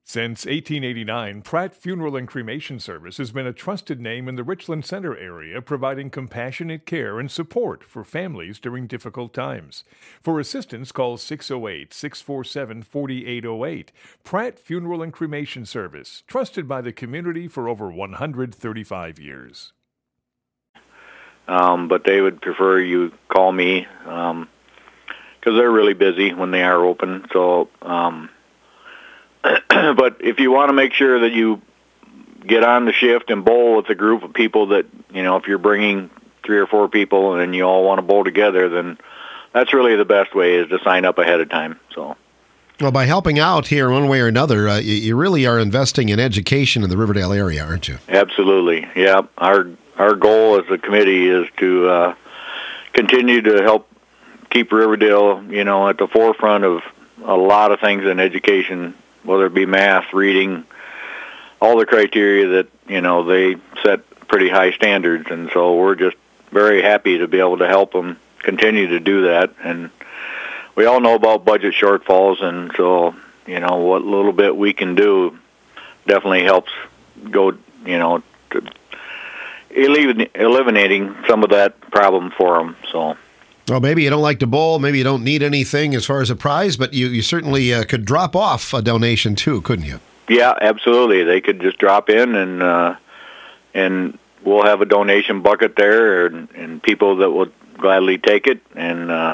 Since 1889, Pratt Funeral and Cremation Service has been a trusted name in the Richland Center area, providing compassionate care and support for families during difficult times. For assistance, call 608-647-4808. Pratt Funeral and Cremation Service, trusted by the community for over 135 years. But they would prefer you call me because they're really busy when they are open. So, but if you want to make sure that you get on the shift and bowl with a group of people that, if you're bringing 3 or 4 people and you all want to bowl together, then that's really the best way is to sign up ahead of time. So. Well, by helping out here one way or another, you really are investing in education in the Riverdale area, aren't you? Absolutely. Yeah. Our goal as a committee is to continue to help keep Riverdale, at the forefront of a lot of things in education, whether it be math, reading, all the criteria that, they set pretty high standards. And so we're just very happy to be able to help them continue to do that. And we all know about budget shortfalls, and so, what little bit we can do definitely helps go, to eliminating some of that problem for them. So. Well, maybe you don't like to bowl, maybe you don't need anything as far as a prize, but you certainly could drop off a donation too, couldn't you? Yeah, absolutely. They could just drop in and we'll have a donation bucket there and people that will gladly take it. And,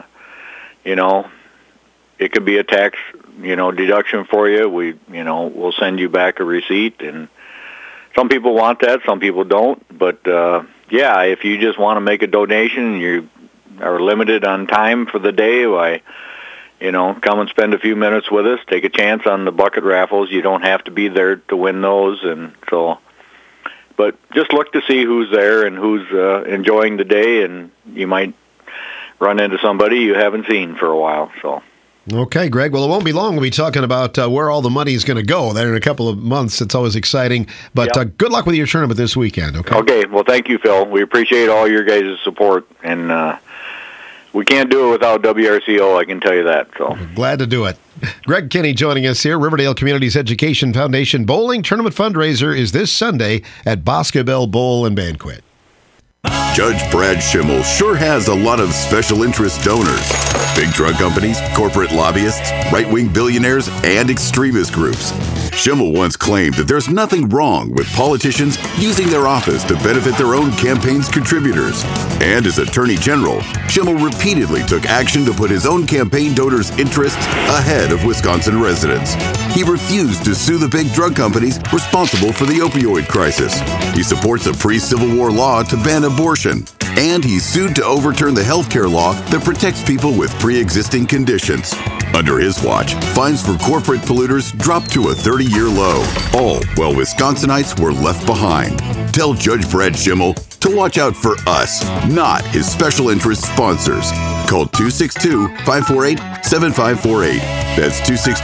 it could be a tax, deduction for you. We'll send you back a receipt, and some people want that, some people don't. But, if you just want to make a donation, you are limited on time for the day, why, come and spend a few minutes with us, take a chance on the bucket raffles. You don't have to be there to win those. And so, but just look to see who's there and who's enjoying the day, and you might run into somebody you haven't seen for a while. So. Okay, Greg. Well, it won't be long. We'll be talking about where all the money is going to go there in a couple of months. It's always exciting. But good luck with your tournament this weekend, okay? Okay. Well, thank you, Phil. We appreciate all your guys' support. And we can't do it without WRCO, I can tell you that. So glad to do it. Greg Kinney joining us here. Riverdale Communities Education Foundation Bowling Tournament Fundraiser is this Sunday at Boscobel Bowl and Banquet. Judge Brad Schimmel sure has a lot of special interest donors. Big drug companies, corporate lobbyists, right-wing billionaires, and extremist groups. Schimmel once claimed that there's nothing wrong with politicians using their office to benefit their own campaign's contributors. And as Attorney General, Schimmel repeatedly took action to put his own campaign donors' interests ahead of Wisconsin residents. He refused to sue the big drug companies responsible for the opioid crisis. He supports a pre-Civil War law to ban abortion. And he sued to overturn the health care law that protects people with pre-existing conditions. Under his watch, fines for corporate polluters dropped to a 30-year low, all while Wisconsinites were left behind. Tell Judge Brad Schimmel to watch out for us, not his special interest sponsors. Call 262-548-7548. That's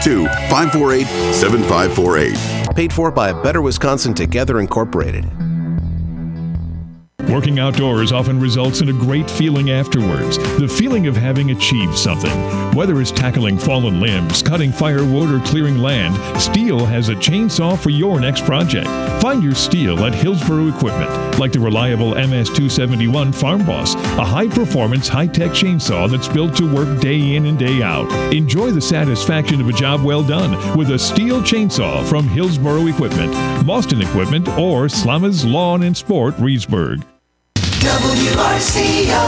262-548-7548. Paid for by Better Wisconsin Together Incorporated. Working outdoors often results in a great feeling afterwards, the feeling of having achieved something. Whether it's tackling fallen limbs, cutting firewood, or clearing land, Stihl has a chainsaw for your next project. Find your Stihl at Hillsboro Equipment, like the reliable MS-271 Farm Boss, a high-performance, high-tech chainsaw that's built to work day in and day out. Enjoy the satisfaction of a job well done with a Stihl chainsaw from Hillsboro Equipment, Boston Equipment, or Slammers Lawn and Sport, Reedsburg. WRCO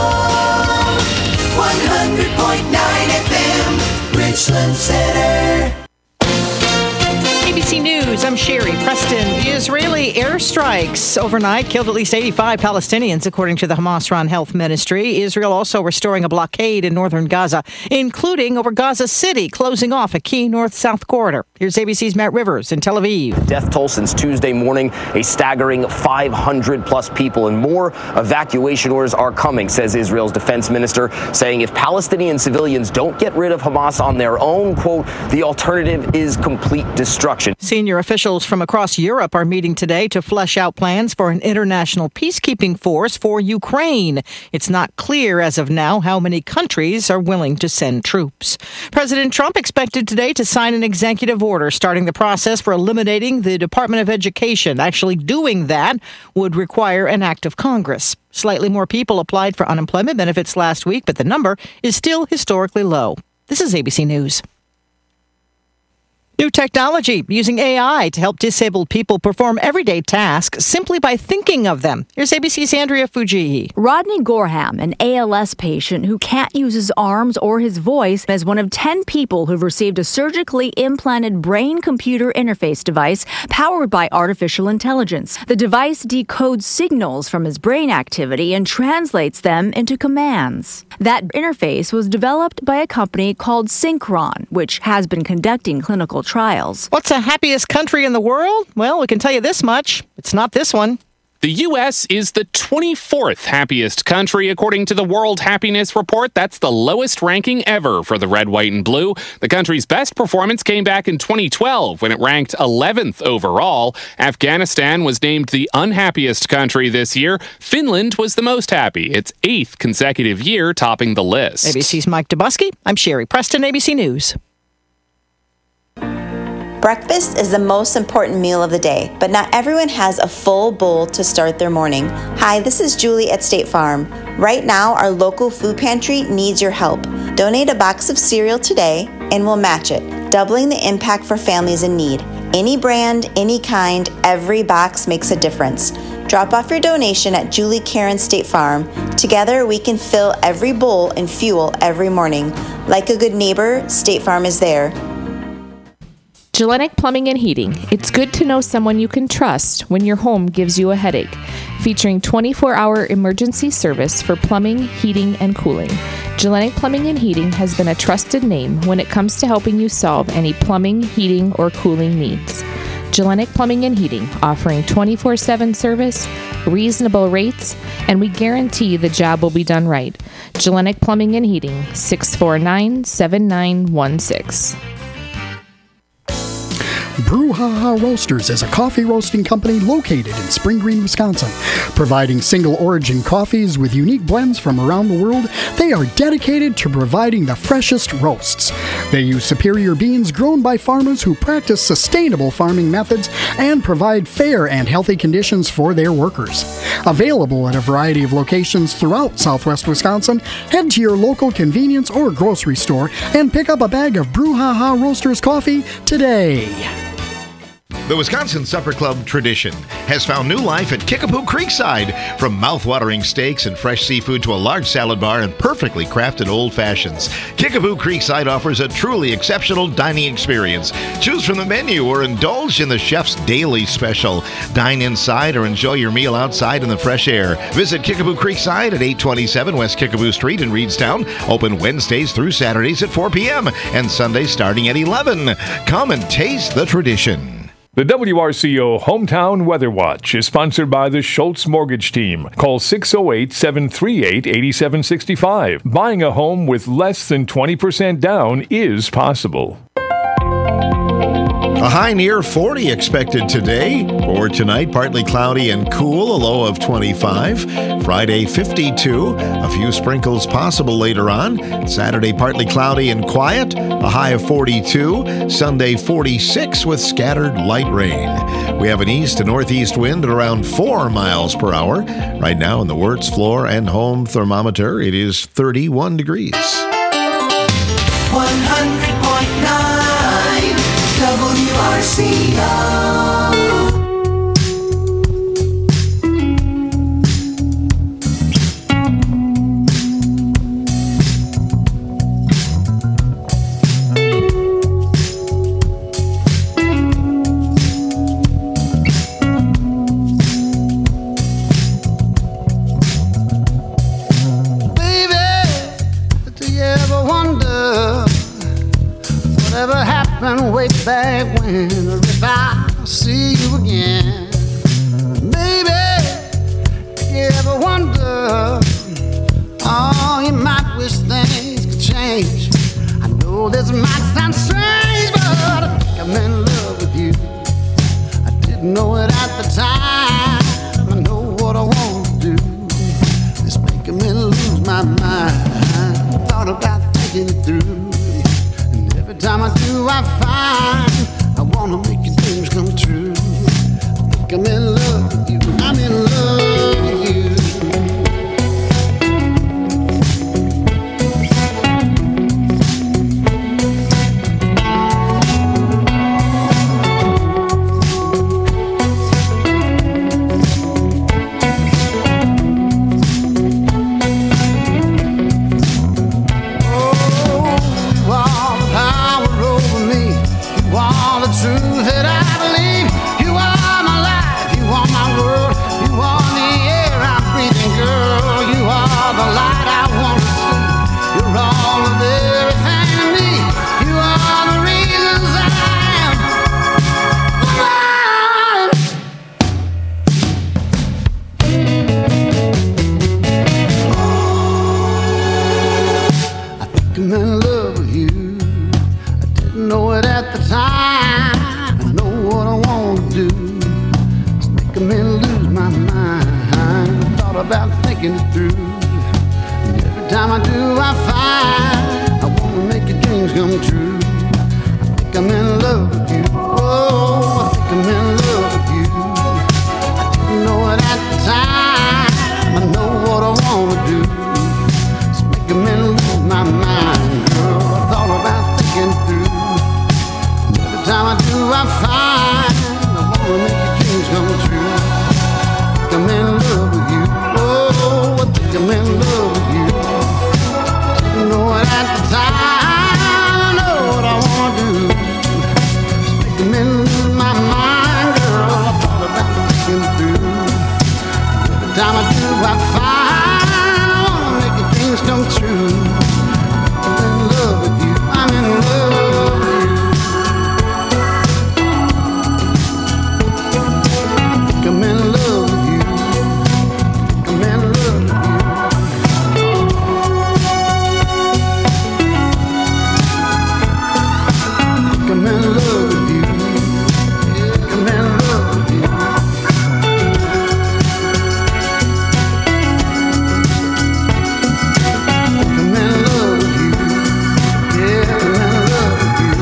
100.9 FM, Richland Center. ABC News, I'm Sherry Preston. Israeli airstrikes overnight killed at least 85 Palestinians, according to the Hamas-run health ministry. Israel also restoring a blockade in northern Gaza, including over Gaza City, closing off a key north-south corridor. Here's ABC's Matt Rivers in Tel Aviv. Death toll since Tuesday morning, a staggering 500-plus people, and more evacuation orders are coming, says Israel's defense minister, saying if Palestinian civilians don't get rid of Hamas on their own, quote, the alternative is complete destruction. election. Senior officials from across Europe are meeting today to flesh out plans for an international peacekeeping force for Ukraine. It's not clear as of now how many countries are willing to send troops. President Trump expected today to sign an executive order starting the process for eliminating the Department of Education. Actually doing that would require an act of Congress. Slightly more people applied for unemployment benefits last week, but the number is still historically low. This is ABC News. New technology using AI to help disabled people perform everyday tasks simply by thinking of them. Here's ABC's Andrea Fujihi. Rodney Gorham, an ALS patient who can't use his arms or his voice, is one of 10 people who've received a surgically implanted brain-computer interface device powered by artificial intelligence. The device decodes signals from his brain activity and translates them into commands. That interface was developed by a company called Synchron, which has been conducting clinical trials. What's the happiest country in the world? Well, we can tell you this much. It's not this one. The U.S. is the 24th happiest country, according to the World Happiness Report. That's the lowest ranking ever for the red, white, and blue. The country's best performance came back in 2012 when it ranked 11th overall. Afghanistan was named the unhappiest country this year. Finland was the most happy, its 8th consecutive year topping the list. ABC's Mike Dubusky. I'm Sherry Preston, ABC News. Breakfast is the most important meal of the day, but not everyone has a full bowl to start their morning. Hi, this is Julie at State Farm. Right now, our local food pantry needs your help. Donate a box of cereal today, and we'll match it, doubling the impact for families in need. Any brand, any kind, every box makes a difference. Drop off your donation at Julie Karen State Farm. Together, we can fill every bowl and fuel every morning. Like a good neighbor, State Farm is there. Gellenic Plumbing and Heating. It's good to know someone you can trust when your home gives you a headache. Featuring 24-hour emergency service for plumbing, heating, and cooling. Gellenic Plumbing and Heating has been a trusted name when it comes to helping you solve any plumbing, heating, or cooling needs. Gellenic Plumbing and Heating, offering 24/7 service, reasonable rates, and we guarantee the job will be done right. Gellenic Plumbing and Heating, 649-7916. Brouhaha Roasters is a coffee roasting company located in Spring Green, Wisconsin. Providing single-origin coffees with unique blends from around the world, they are dedicated to providing the freshest roasts. They use superior beans grown by farmers who practice sustainable farming methods and provide fair and healthy conditions for their workers. Available at a variety of locations throughout southwest Wisconsin, head to your local convenience or grocery store and pick up a bag of Brouhaha Roasters coffee today. The Wisconsin Supper Club tradition has found new life at Kickapoo Creekside. From mouth-watering steaks and fresh seafood to a large salad bar and perfectly crafted old fashions, Kickapoo Creekside offers a truly exceptional dining experience. Choose from the menu or indulge in the chef's daily special. Dine inside or enjoy your meal outside in the fresh air. Visit Kickapoo Creekside at 827 West Kickapoo Street in Reedstown. Open Wednesdays through Saturdays at 4 p.m. and Sundays starting at 11. Come and taste the tradition. The WRCO Hometown Weather Watch is sponsored by the Schultz Mortgage Team. Call 608-738-8765. Buying a home with less than 20% down is possible. A high near 40 expected today. For tonight, partly cloudy and cool, a low of 25. Friday, 52. A few sprinkles possible later on. Saturday, partly cloudy and quiet, a high of 42. Sunday, 46 with scattered light rain. We have an east to northeast wind at around 4 miles per hour. Right now in the Wirtz floor and home thermometer, it is 31 degrees. 100.9 WRCO. Way back when, or if I see you again, baby, if you ever wonder, oh, you might wish things could change. I know this might sound strange, but I think I'm in love with you. didn't know it at the time. I know what I want to do. It's making me lose my mind. Thought about thinking it through. And every time I do, I find I want to make your dreams come true. I think I'm in love with you. I'm in love with you. Truth that I believe. You are my life, you are my world, you are the air I'm breathing, girl. You are the light I want to see. You're all of everything to me. You are the reasons I am alive. I think I'm in love with you. I didn't know it at the time. About thinking it through. And every time I do, I find I want to make your dreams come true. I think I'm in love with you. Oh, I think I'm in love with you. I didn't know it at the time. I know what I want to do. It's making me lose my mind, girl. I thought about thinking it through. And every time I do, I find I want to make your dreams come true. I think I'm in love with you. I'm in love with you. Didn't know it at the time. I know what I want to do. It's making me lose my mind, girl. I thought about thinking through. Every time I do, I find I want to make your dreams come true. I'm in love with you. I'm in love with you. I think I'm in love with you. I'm in love with you. I'm in love with you. I'm in love with you. I'm in love with you. Yeah, I'm in love with you.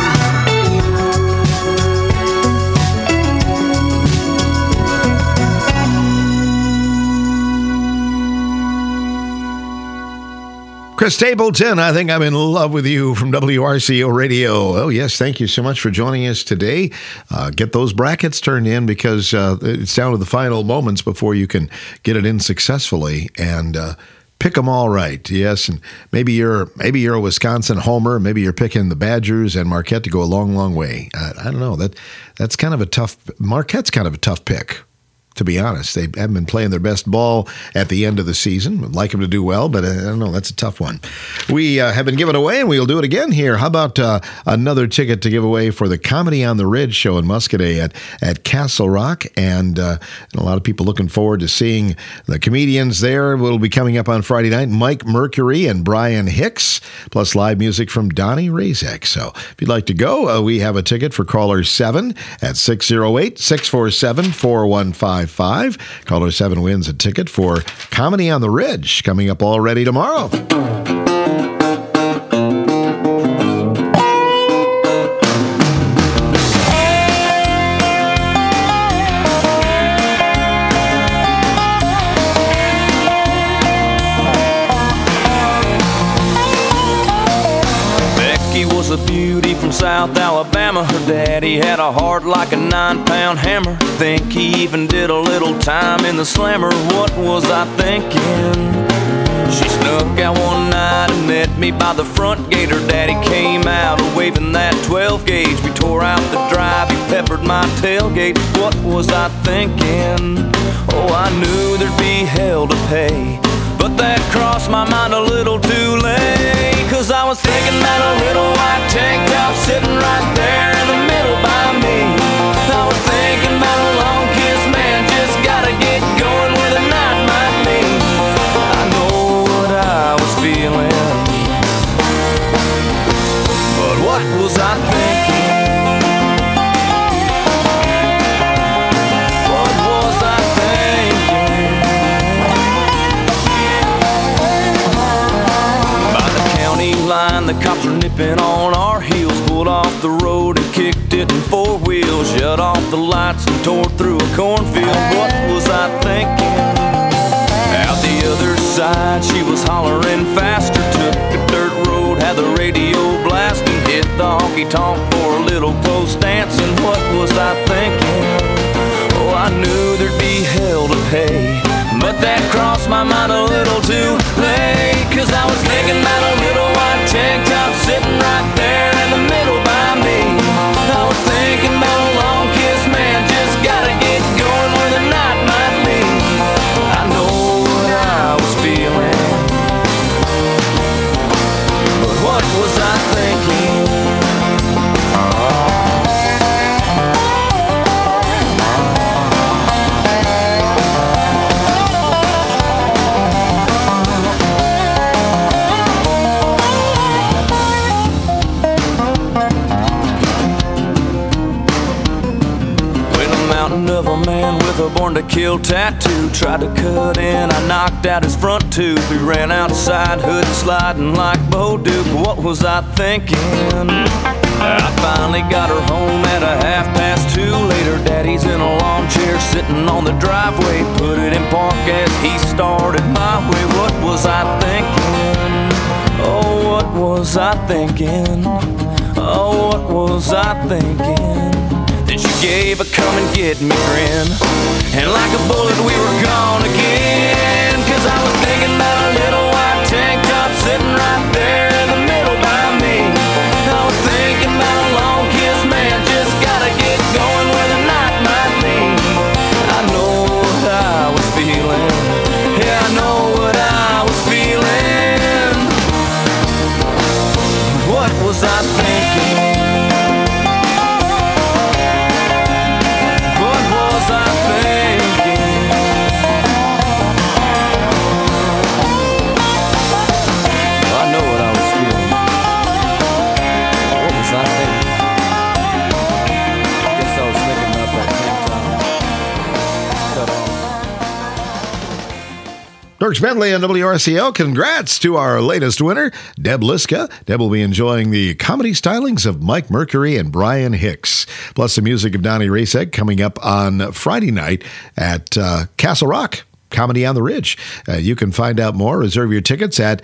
Chris Stapleton, I think I'm in love with you from WRCO Radio. Oh, yes, thank you so much for joining us today. Get those brackets turned in because it's down to the final moments before you can get it in successfuli. And pick them all right, yes. And maybe you're a Wisconsin homer. Maybe you're picking the Badgers and Marquette to go a long, long way. I don't know. That's kind of a tough. Marquette's kind of a tough pick. To be honest, they haven't been playing their best ball at the end of the season. Would like them to do well, but I don't know. That's a tough one. We have been giving away, and we'll do it again here. How about another ticket to give away for the Comedy on the Ridge show in Muscoda at Castle Rock? And a lot of people looking forward to seeing the comedians there. Will be coming up on Friday night. Mike Mercury and Brian Hicks, plus live music from Donnie Razek. So if you'd like to go, we have a ticket for caller 7 at 608-647-4155. Caller 7 wins a ticket for Comedy on the Ridge, coming up already tomorrow. A beauty from South Alabama. Her daddy had a heart like a 9-pound hammer. Think he even did a little time in the slammer. What was I thinking? She snuck out one night and met me by the front gate. Her daddy came out waving that 12 gauge. We tore out the drive, he peppered my tailgate. What was I thinking? Oh, I knew there'd be hell to pay, but that crossed my mind a little too late. Cause I was thinking about a little white tank top sitting right there in the middle by me. I was thinking about a long kiss, man, just gotta get going where the night might lead. I know what I was feeling, but what was I thinking? the cops were nipping on our heels. Pulled off the road and kicked it in four wheels. Shut off the lights and tore through a cornfield. What was I thinking? Out the other side, she was hollering faster. Took a dirt road, had the radio blasting. Hit the honky-tonk for a little post dancing. What was I thinking? Oh, I knew there'd be hell to pay, but that crossed my mind a little too late. 'Cause I was thinking about a little white tank top sitting right there in the middle by me. I was thinking about a long kiss, man, just gotta get going where the night might lead. I know what I was feeling, but what was I thinking? Of a man with a born to kill tattoo tried to cut in, I knocked out his front tooth. We ran outside, hood sliding like Bo Duke. What was I thinking? I finally got her home at 2:30. Later, Daddy's in a lawn chair sitting on the driveway. Put it in park as he started my way. What was I thinking? Oh, what was I thinking? Oh, what was I thinking? Then she gave a come and get me grin, and like a bullet we were gone again. 'Cause I was thinking about a little white tank top sitting right there in the middle by me. I was thinking about a long kiss, man, just gotta get going where the night might lead. I know what I was feeling, yeah, I know what I was feeling. What was I thinking? Dirks Bentley on WRCL. Congrats to our latest winner, Deb Liska. Deb will be enjoying the comedy stylings of Mike Mercury and Brian Hicks, plus the music of Donnie Rasek coming up on Friday night at Castle Rock Comedy on the Ridge. You can find out more, reserve your tickets at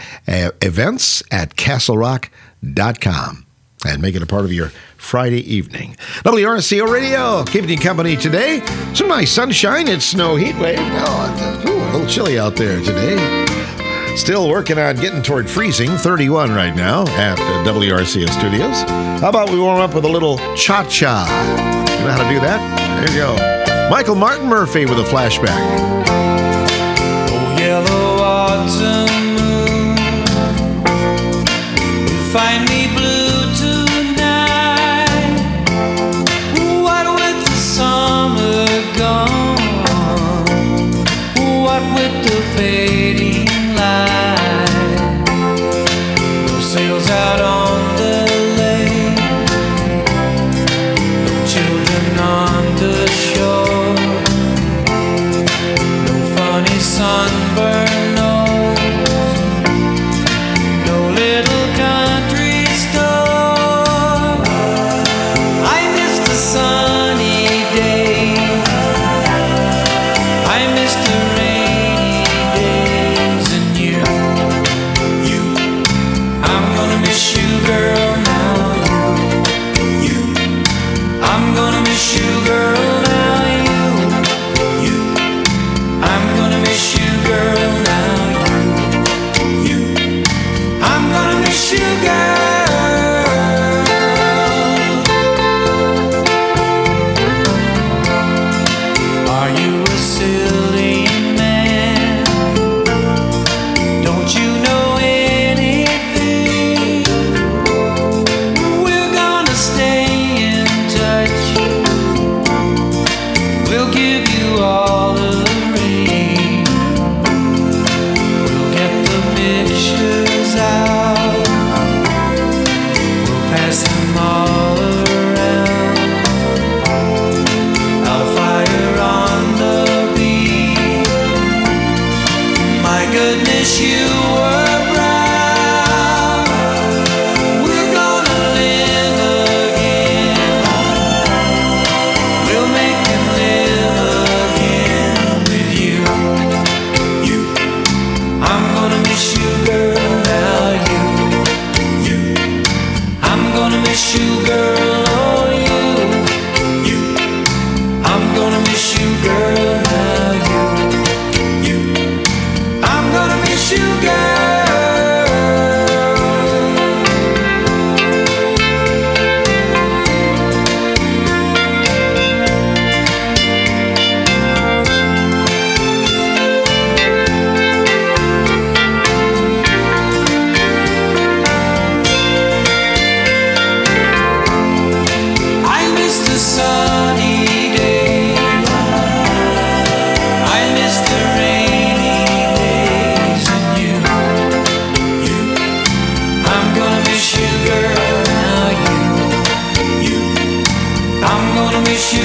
events@castlerock.com. And make it a part of your Friday evening. WRCO Radio, keeping you company today. Some nice sunshine. It's no heat wave. Oh, a little chilly out there today. Still working on getting toward freezing. 31 right now at WRCO Studios. How about we warm up with a little cha-cha? You know how to do that? There you go. Michael Martin Murphy with a flashback. Oh, yellow autumn moon, you find me blue. Fading light, no sails out on the lake, no children on the shore, no funny sunburn nose, no little country store. I miss the sunny days, I miss the rain. Girl, now you, I'm gonna miss you, girl, now you.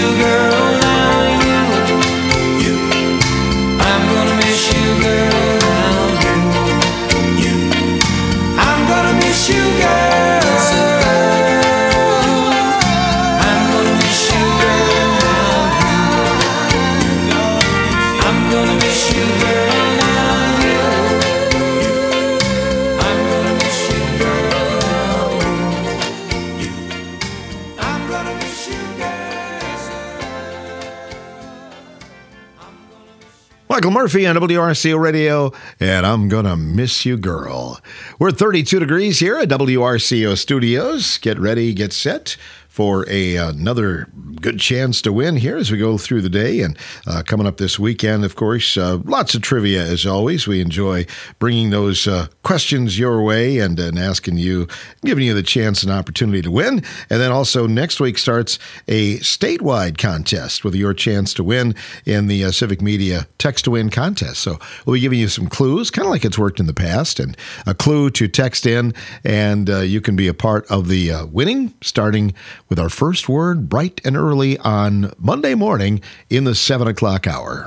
you, girl. Now you. I'm gonna miss you, girl. Now you. I'm gonna miss you, girl. I'm gonna miss you, girl. Now I'm gonna miss you, girl. Michael Murphy on WRCO Radio, and I'm gonna miss you, girl. We're 32 degrees here at WRCO Studios. Get ready, get set for another good chance to win here as we go through the day. And coming up this weekend, of course, lots of trivia as always. We enjoy bringing those questions your way and asking you, giving you the chance and opportunity to win. And then also next week starts a statewide contest with your chance to win in the Civic Media Text to Win contest. So we'll be giving you some clues, kind of like it's worked in the past, and a clue to text in, and you can be a part of the winning, starting with our first word bright and early on Monday morning in the 7 o'clock hour.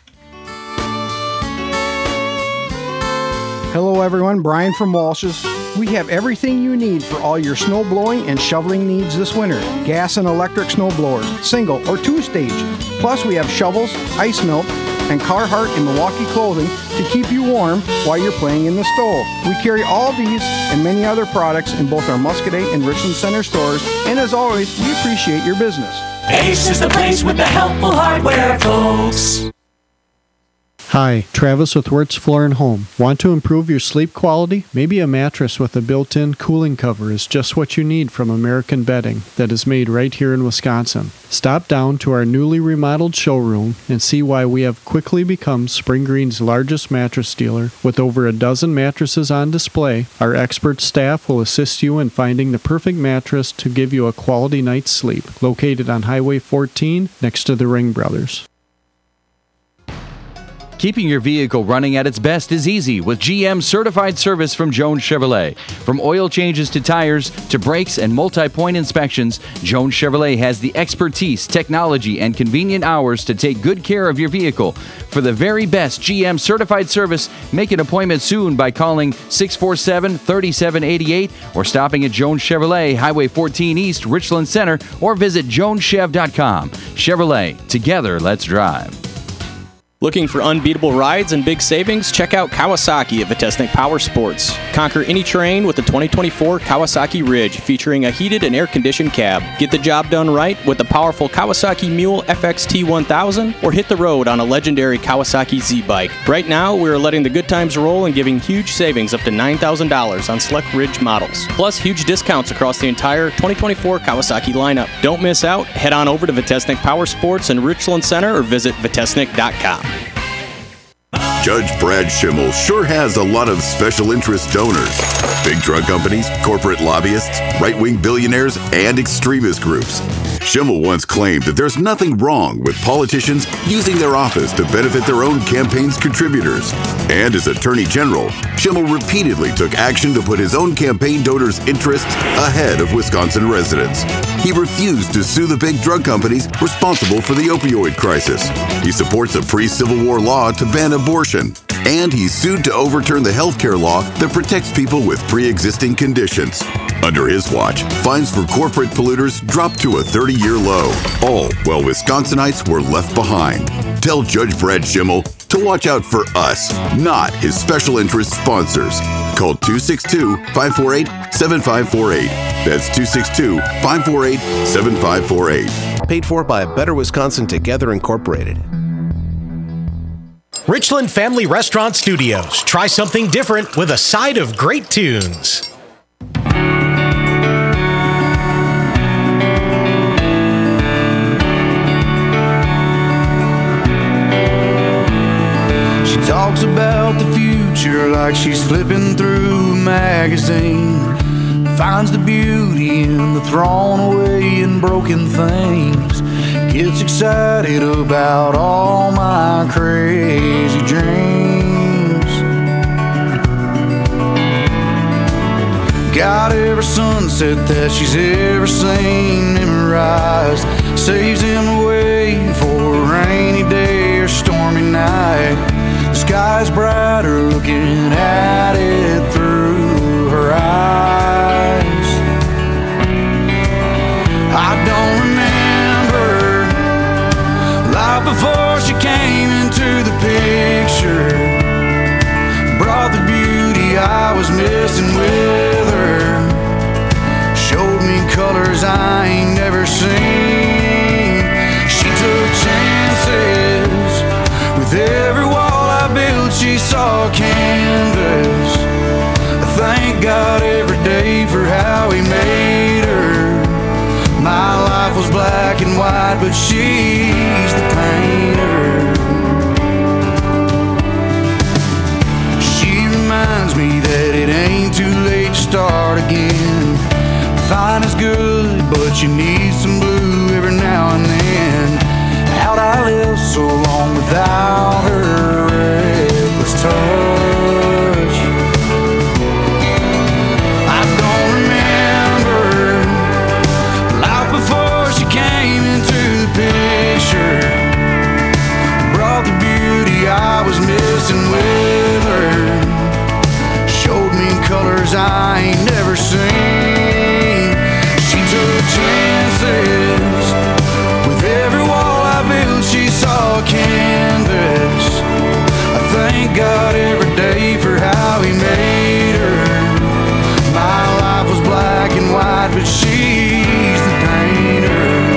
Hello everyone, Brian from Walsh's. We have everything you need for all your snow blowing and shoveling needs this winter. Gas and electric snow blowers, single or two-stage. Plus we have shovels, ice melt, and Carhartt and Milwaukee clothing to keep you warm while you're playing in the stove. We carry all these and many other products in both our Muscadet and Richland Center stores, and as always, we appreciate your business. Ace is the place with the helpful hardware, folks. Hi, Travis with Wirtz Floor and Home. Want to improve your sleep quality? Maybe a mattress with a built-in cooling cover is just what you need from American Bedding that is made right here in Wisconsin. Stop down to our newly remodeled showroom and see why we have quickly become Spring Green's largest mattress dealer. With over a dozen mattresses on display, our expert staff will assist you in finding the perfect mattress to give you a quality night's sleep. Located on Highway 14 next to the Ring Brothers. Keeping your vehicle running at its best is easy with GM Certified Service from Jones Chevrolet. From oil changes to tires to brakes and multi-point inspections, Jones Chevrolet has the expertise, technology, and convenient hours to take good care of your vehicle. For the very best GM Certified Service, make an appointment soon by calling 647-3788 or stopping at Jones Chevrolet, Highway 14 East, Richland Center, or visit joneschev.com. Chevrolet, together, let's drive. Looking for unbeatable rides and big savings? Check out Kawasaki at Vitesnik Power Sports. Conquer any terrain with the 2024 Kawasaki Ridge, featuring a heated and air-conditioned cab. Get the job done right with the powerful Kawasaki Mule FXT 1000, or hit the road on a legendary Kawasaki Z-Bike. Right now, we are letting the good times roll and giving huge savings up to $9,000 on select Ridge models. Plus, huge discounts across the entire 2024 Kawasaki lineup. Don't miss out. Head on over to Vitesnik Power Sports in Richland Center or visit vitesnik.com. Judge Brad Schimmel sure has a lot of special interest donors. Big drug companies, corporate lobbyists, right-wing billionaires, and extremist groups. Schimmel once claimed that there's nothing wrong with politicians using their office to benefit their own campaign's contributors. And as Attorney General, Schimmel repeatedly took action to put his own campaign donors' interests ahead of Wisconsin residents. He refused to sue the big drug companies responsible for the opioid crisis. He supports a pre-Civil War law to ban abortion. And he sued to overturn the health care law that protects people with pre-existing conditions. Under his watch, fines for corporate polluters dropped to a 30-year low, all while Wisconsinites were left behind. Tell Judge Brad Schimmel to watch out for us, not his special interest sponsors. Call 262-548-7548. That's 262-548-7548. Paid for by Better Wisconsin Together Incorporated. Richland Family Restaurant Studios. Try something different with a side of great tunes. She talks about the future like she's flipping through a magazine. Finds the beauty in the thrown away and broken things. Gets excited about all my crazy dreams. Got every sunset that she's ever seen memorized. saves him away for a rainy day or stormy night. The sky's brighter looking at it through her eyes. I don't remember life before she came into the picture. Brought the beauty I was missing with her. Showed me colors I ain't never seen. She took chances. With every wall I built, she saw canvas. I thank God every day for how he made her. My life was black and white, but she's the painter. She reminds me that it ain't too late to start again. Fine is good, but you need some blue every now and then. How'd I live so long without her reckless touch? I don't remember life before she came into the picture. Brought the beauty I was missing with her. Showed me colors I ain't never seen. She took chances. With every wall I built, she saw canvas. I thank God every day for how he made her. My life was black and white, but she's the painter.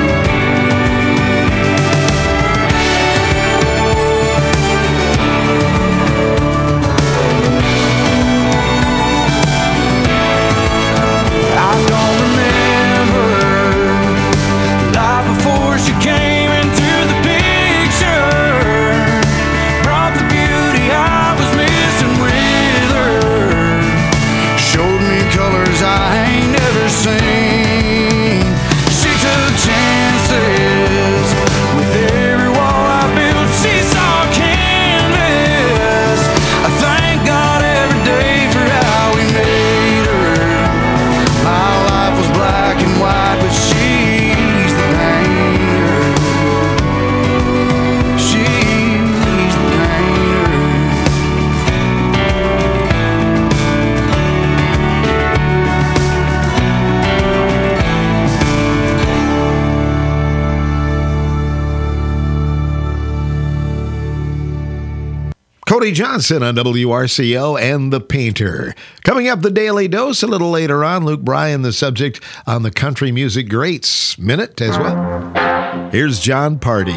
She came into the picture. Brought the beauty I was missing with her. Showed me colors I ain't never seen. She took chances. With every wall I built, she saw canvas. I thank God every day for how he made her. My life was black and white, but she's the pain. Cody Johnson on WRCO and The Painter. Coming up, the Daily Dose a little later on. Luke Bryan, the subject on the Country Music Greats Minute as well. Here's John Party.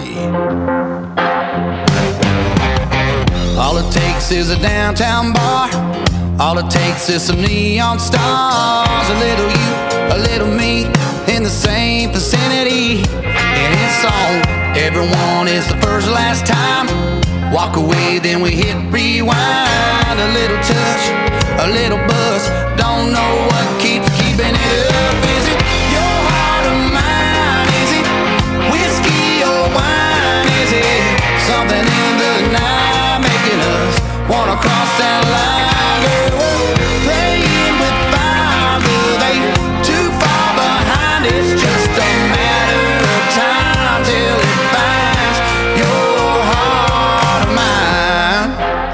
All it takes is a downtown bar. All it takes is some neon stars. A little you, a little me, in the same vicinity. And it's on. Everyone is the first last time. Walk away, then we hit rewind. A little touch, a little buzz. Don't know what keeps keeping it up. Is it your heart or mine? Is it whiskey or wine? Is it something in the night making us wanna cross that line? Girl, playing with fire, but ain't too far behind. It's just a matter of time till it finds your heart or mine.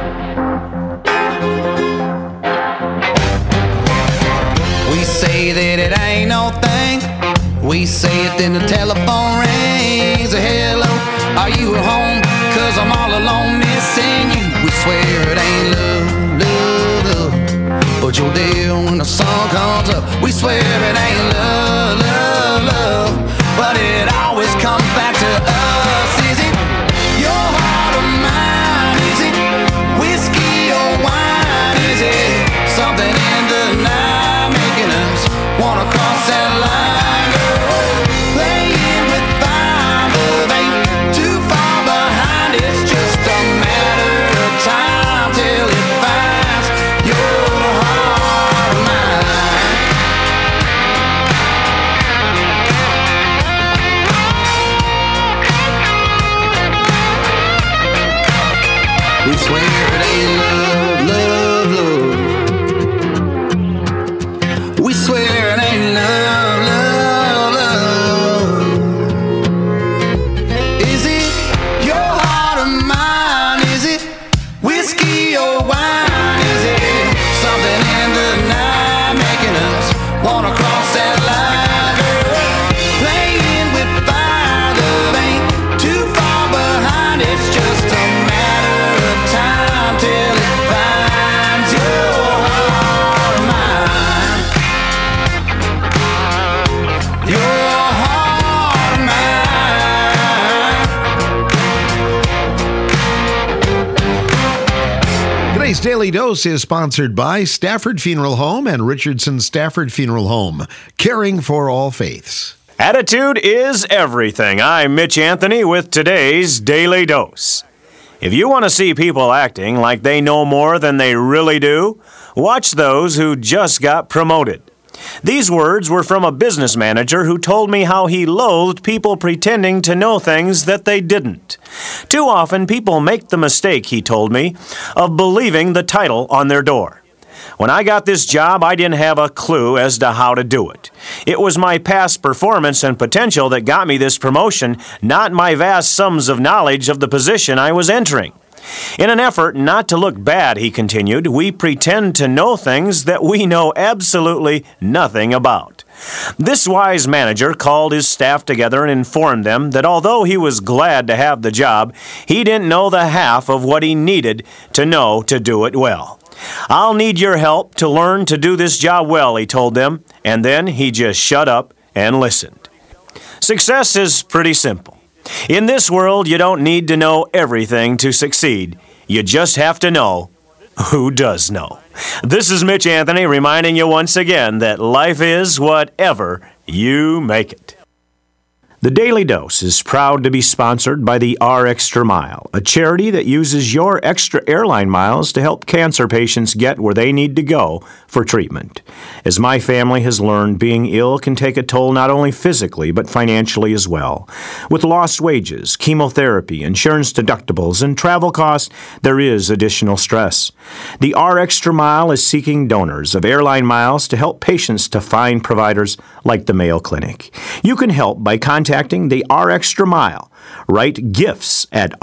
We say that it ain't no thing. We say it, then the telephone rings. Hello, are you at home? 'Cause I'm all alone missing you. We swear it ain't love, love, love, but you're there when the sun comes up. We swear it ain't love, love, love, but it always comes back to us. Is it your heart or mine? Is it whiskey or wine? Is it something in the night making us wanna cross that line? Girl, playing with fire, but ain't too far behind. It's just a matter of time till it finds your heart or mine. We swear it ain't love, love, love. We swear it ain't love, love, love. Today's Daily Dose is sponsored by Stafford Funeral Home and Richardson Stafford Funeral Home, caring for all faiths. Attitude is everything. I'm Mitch Anthony with today's Daily Dose. If you want to see people acting like they know more than they really do, watch those who just got promoted. These words were from a business manager who told me how he loathed people pretending to know things that they didn't. Too often, people make the mistake, he told me, of believing the title on their door. When I got this job, I didn't have a clue as to how to do it. It was my past performance and potential that got me this promotion, not my vast sums of knowledge of the position I was entering. In an effort not to look bad, he continued, we pretend to know things that we know absolutely nothing about. This wise manager called his staff together and informed them that although he was glad to have the job, he didn't know the half of what he needed to know to do it well. I'll need your help to learn to do this job well, he told them, and then he just shut up and listened. Success is pretty simple. In this world, you don't need to know everything to succeed. You just have to know who does know. This is Mitch Anthony reminding you once again that life is whatever you make it. The Daily Dose is proud to be sponsored by the RExtra Mile, a charity that uses your extra airline miles to help cancer patients get where they need to go for treatment. As my family has learned, being ill can take a toll not only physically but financially as well. With lost wages, chemotherapy, insurance deductibles, and travel costs, there is additional stress. The RExtra Mile is seeking donors of airline miles to help patients to find providers like the Mayo Clinic. You can help by contacting the RExtra Mile. Write gifts at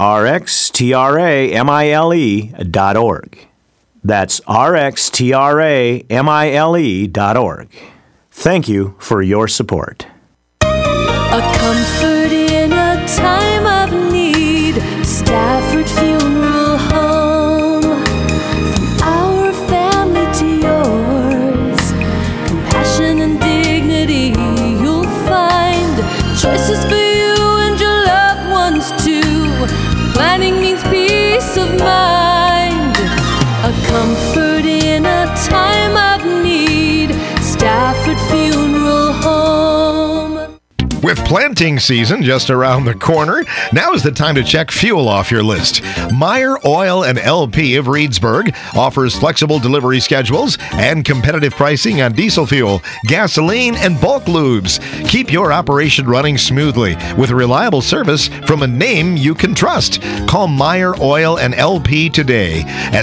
rxtramile.org. That's rxtramile.org. Thank you for your support. A comfort in a time of need. Stafford Funeral Home. From our family to yours. Compassion and dignity you'll find. Choices for you and your loved ones too. Planning means peace of mind. A comfort in a time of need. Stafford Funeral Home. With planting season just around the corner, now is the time to check fuel off your list. Meyer Oil and LP of Reedsburg offers flexible delivery schedules and competitive pricing on diesel fuel, gasoline, and bulk lubes. Keep your operation running smoothly with reliable service from a name you can trust. Call Meyer Oil and LP today at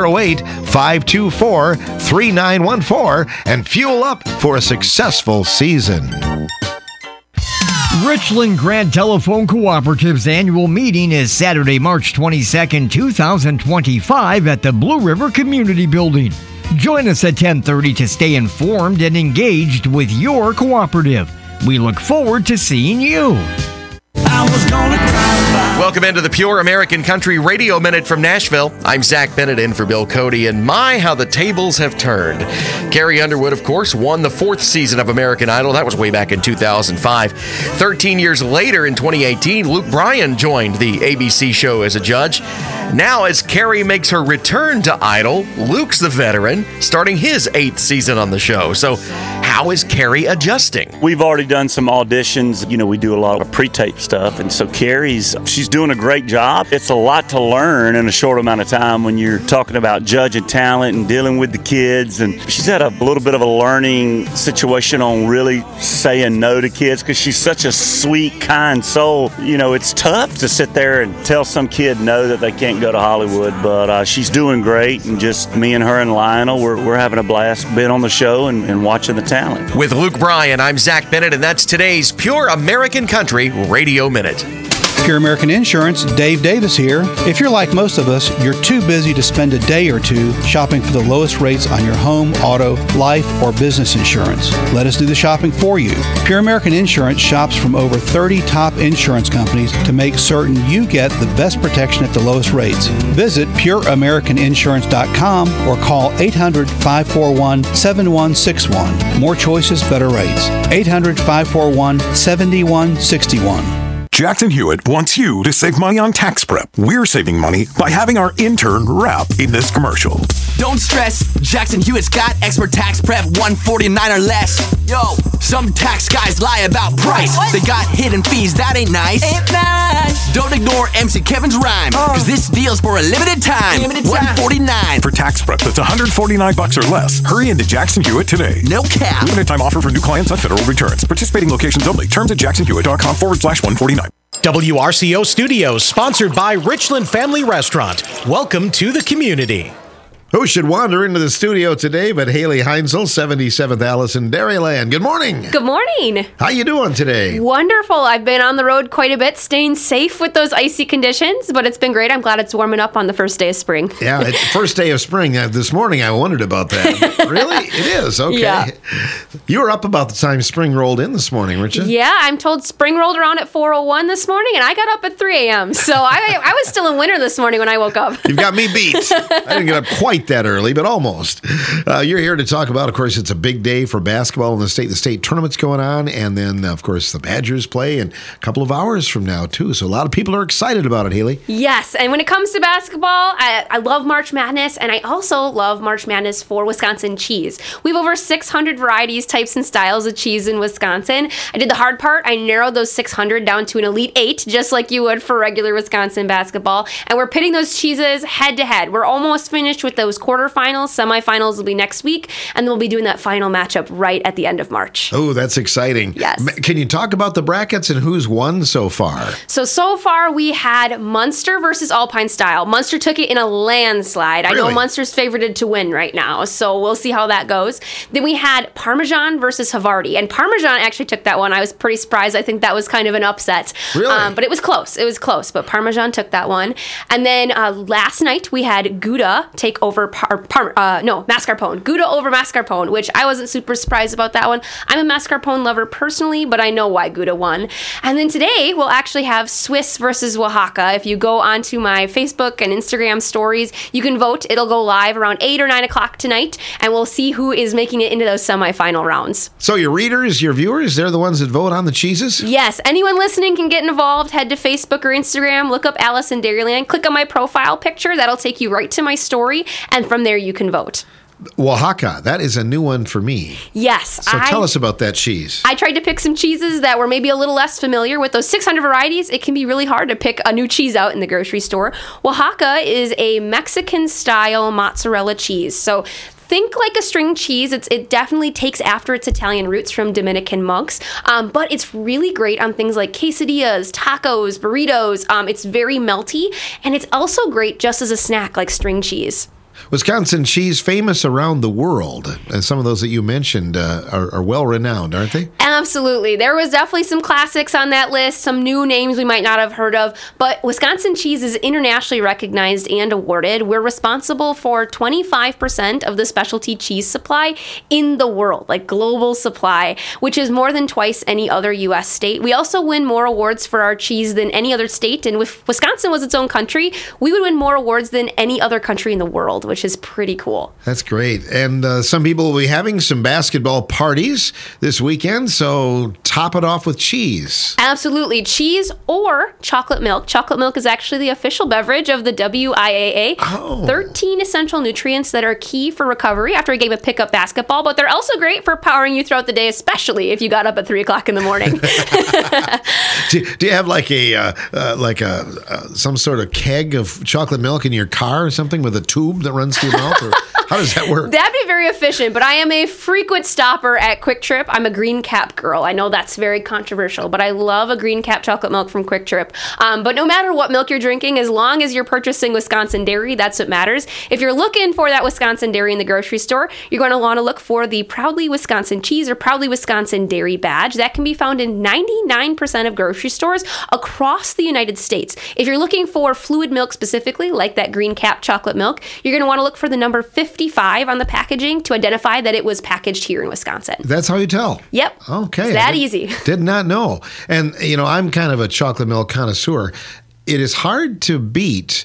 608-524-3914 and fuel up for a successful season. Richland Grant Telephone Cooperative's annual meeting is Saturday, March 22nd, 2025 at the Blue River Community Building. Join us at 10:30 to stay informed and engaged with your cooperative. We look forward to seeing you. Welcome into the Pure American Country Radio Minute from Nashville. I'm Zach Bennett in for Bill Cody, and my, how the tables have turned. Carrie Underwood, of course, won the 4th season of American Idol. That was way back in 2005. 13 years later, in 2018, Luke Bryan joined the ABC show as a judge. Now, as Carrie makes her return to Idol, Luke's the veteran, starting his 8th season on the show. So, how is Carrie adjusting? We've already done some auditions. You know, we do a lot of pre-tape stuff, and so she's doing a great job. It's a lot to learn in a short amount of time when you're talking about judging talent and dealing with the kids. And she's had a little bit of a learning situation on really saying no to kids because she's such a sweet, kind soul. You know, it's tough to sit there and tell some kid no that they can't go to Hollywood, but she's doing great, and just me and her and Lionel, we're having a blast being on the show and watching the talent. With Luke Bryan, I'm Zach Bennett, and that's today's Pure American Country Radio Minute. Pure American Insurance, Dave Davis here. If you're like most of us, you're too busy to spend a day or two shopping for the lowest rates on your home, auto, life, or business insurance. Let us do the shopping for you. Pure American Insurance shops from over 30 top insurance companies to make certain you get the best protection at the lowest rates. Visit pureamericaninsurance.com or call 800-541-7161. More choices, better rates. 800-541-7161. Jackson Hewitt wants you to save money on tax prep. We're saving money by having our intern rap in this commercial. Don't stress, Jackson Hewitt's got expert tax prep, $149 or less. Yo, some tax guys lie about price. They got hidden fees, that ain't nice. Don't ignore MC Kevin's rhyme, cause this deal's for a limited time. $149 for tax prep that's $149 or less. Hurry into Jackson Hewitt today. No cap. Limited time offer for new clients on federal returns. Participating locations only. Terms at jacksonhewitt.com/149. WRCO Studios, sponsored by Richland Family Restaurant. Welcome to the community. Who should wander into the studio today but Haley Heinzel, 77th Allison, Dairyland. Good morning. Good morning. How you doing today? Wonderful. I've been on the road quite a bit, staying safe with those icy conditions, but it's been great. I'm glad it's warming up on the first day of spring. Yeah, first day of spring. This morning I wondered about that. Really? It is? Okay. Yeah. You were up about the time spring rolled in this morning, weren't you? Yeah, I'm told spring rolled around at 4:01 this morning, and I got up at 3 a.m. So I was still in winter this morning when I woke up. You've got me beat. I didn't get up quite that early, but almost. You're here to talk about, of course, it's a big day for basketball in the state. The state tournament's going on, and then, of course, the Badgers play in a couple of hours from now, too. So a lot of people are excited about it, Haley. Yes, and when it comes to basketball, I love March Madness, and I also love March Madness for Wisconsin cheese. We have over 600 varieties, types, and styles of cheese in Wisconsin. I did the hard part. I narrowed those 600 down to an Elite 8, just like you would for regular Wisconsin basketball, and we're pitting those cheeses head-to-head. We're almost finished with those quarterfinals. Semifinals will be next week, and then we'll be doing that final matchup right at the end of March. Oh, that's exciting. Yes. Can you talk about the brackets and who's won so far? So far we had Munster versus Alpine Style. Munster took it in a landslide. Really? I know Munster's favorited to win right now, so we'll see how that goes. Then we had Parmesan versus Havarti, and Parmesan actually took that one. I was pretty surprised. I think that was kind of an upset. Really? But it was close. It was close, but Parmesan took that one. And then last night we had Gouda take over mascarpone. Gouda over mascarpone, which I wasn't super surprised about that one. I'm a mascarpone lover personally, but I know why Gouda won. And then today we'll actually have Swiss versus Oaxaca. If you go onto my Facebook and Instagram stories, you can vote. It'll go live around 8 or 9 o'clock tonight, and we'll see who is making it into those semifinal rounds. So your readers, your viewers, they're the ones that vote on the cheeses? Yes. Anyone listening can get involved. Head to Facebook or Instagram, look up Allison Dairyland, click on my profile picture. That'll take you right to my story, and from there you can vote. Oaxaca, that is a new one for me. Yes. So tell us about that cheese. I tried to pick some cheeses that were maybe a little less familiar. With those 600 varieties, it can be really hard to pick a new cheese out in the grocery store. Oaxaca is a Mexican-style mozzarella cheese. So think like a string cheese. It definitely takes after its Italian roots from Dominican monks, but it's really great on things like quesadillas, tacos, burritos. It's very melty, and it's also great just as a snack like string cheese. Wisconsin cheese famous around the world, and some of those that you mentioned are well renowned, aren't they? Absolutely. There was definitely some classics on that list, some new names we might not have heard of, but Wisconsin cheese is internationally recognized and awarded. We're responsible for 25% of the specialty cheese supply in the world, like global supply, which is more than twice any other U.S. state. We also win more awards for our cheese than any other state, and if Wisconsin was its own country, we would win more awards than any other country in the world, which is pretty cool. That's great. And some people will be having some basketball parties this weekend, so top it off with cheese. Absolutely. Cheese or chocolate milk. Chocolate milk is actually the official beverage of the WIAA. 13 essential nutrients that are key for recovery after a game of pickup basketball, but they're also great for powering you throughout the day, especially if you got up at 3 o'clock in the morning. Do you have like some sort of keg of chocolate milk in your car or something with a tube that runs through your mouth? Or how does that work? That'd be very efficient, but I am a frequent stopper at Quick Trip. I'm a Green Cap girl. I know that's very controversial, but I love a Green Cap chocolate milk from Quick Trip. But no matter what milk you're drinking, as long as you're purchasing Wisconsin dairy, that's what matters. If you're looking for that Wisconsin dairy in the grocery store, you're going to want to look for the Proudly Wisconsin Cheese or Proudly Wisconsin Dairy badge. That can be found in 99% of grocery stores across the United States. If you're looking for fluid milk specifically, like that Green Cap chocolate milk, you're going to want to look for the number 55 on the packaging to identify that it was packaged here in Wisconsin. That's how you tell? Yep. Okay. It's that easy. Did not know. And, I'm kind of a chocolate milk connoisseur. It is hard to beat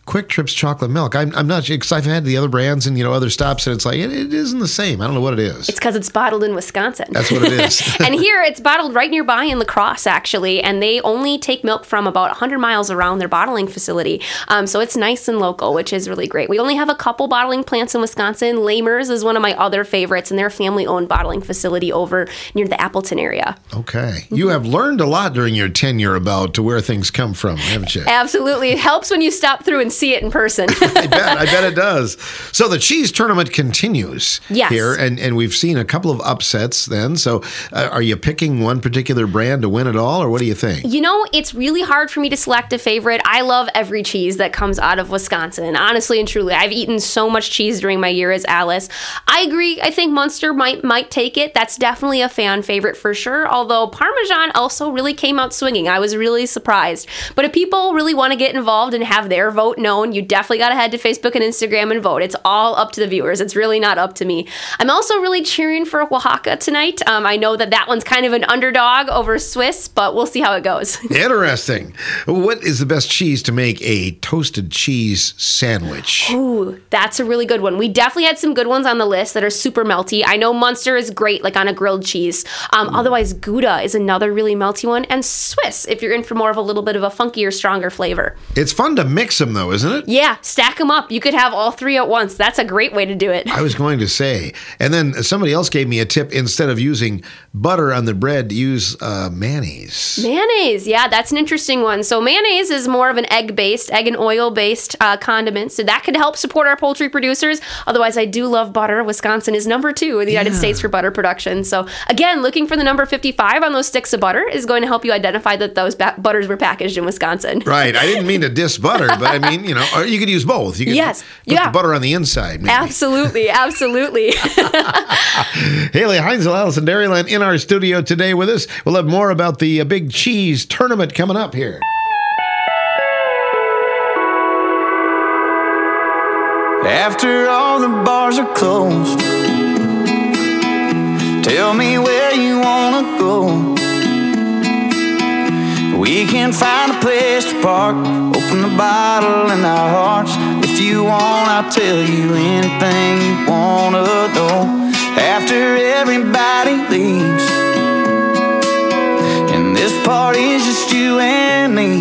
Quick Trip's chocolate milk. I'm not sure, because I've had the other brands and, other stops, and it's like, it isn't the same. I don't know what it is. It's because it's bottled in Wisconsin. That's what it is. And here, it's bottled right nearby in La Crosse, actually, and they only take milk from about 100 miles around their bottling facility. So it's nice and local, which is really great. We only have a couple bottling plants in Wisconsin. Lamers is one of my other favorites, and they're a family-owned bottling facility over near the Appleton area. Okay. You have learned a lot during your tenure about where things come from, haven't you? Absolutely. It helps when you stop through and see it in person. I bet it does. So the cheese tournament continues here, and we've seen a couple of upsets then. So are you picking one particular brand to win it all, or what do you think? It's really hard for me to select a favorite. I love every cheese that comes out of Wisconsin, honestly and truly. I've eaten so much cheese during my year as Alice. I agree. I think Munster might take it. That's definitely a fan favorite for sure, although Parmesan also really came out swinging. I was really surprised. But if people really want to get involved and have their vote known, you definitely got to head to Facebook and Instagram and vote. It's all up to the viewers. It's really not up to me. I'm also really cheering for Oaxaca tonight. I know that one's kind of an underdog over Swiss, but we'll see how it goes. Interesting. What is the best cheese to make a toasted cheese sandwich? Ooh, that's a really good one. We definitely had some good ones on the list that are super melty. I know Munster is great, like on a grilled cheese. Otherwise, Gouda is another really melty one. And Swiss, if you're in for more of a little bit of a funkier, stronger flavor. It's fun to mix them, though, isn't it? Yeah, stack them up. You could have all three at once. That's a great way to do it. I was going to say. And then somebody else gave me a tip. Instead of using butter on the bread, use mayonnaise. Mayonnaise, yeah, that's an interesting one. So mayonnaise is more of an egg and oil-based condiment. So that could help support our poultry producers. Otherwise, I do love butter. Wisconsin is number 2 in the United States for butter production. So again, looking for the number 55 on those sticks of butter is going to help you identify that those butters were packaged in Wisconsin. Right. I didn't mean to diss butter, but I mean, or you could use both. You could put the butter on the inside, maybe. Absolutely. Haley Heinzel, Allison Dairyland in our studio today with us. We'll have more about the big cheese tournament coming up here. After all the bars are closed, tell me where you wanna go. We can find a place to park, open the bottle in our hearts. If you want, I'll tell you anything you wanna know. After everybody leaves, and this party's just you and me,